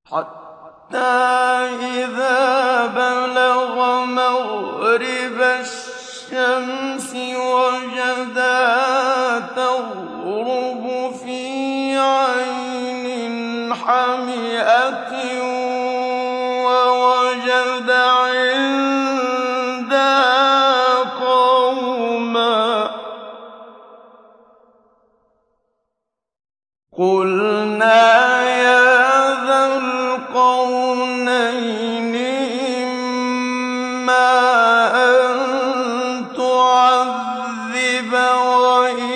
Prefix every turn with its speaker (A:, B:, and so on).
A: حَتَّىٰ إِذَا بَلَغَ مَغْرِبَ الشَّمْسِ وَجَدَهَا تَغْرُبُ فِي عَيْنٍ حَمِئَةٍ وَوَجَدَ عِندَهَا قَوْمًا. قُلْنَا يَا ذَا الْقَرْنَيْنِ إِمَّا أَن تُعَذِّبَ وَإِمَّا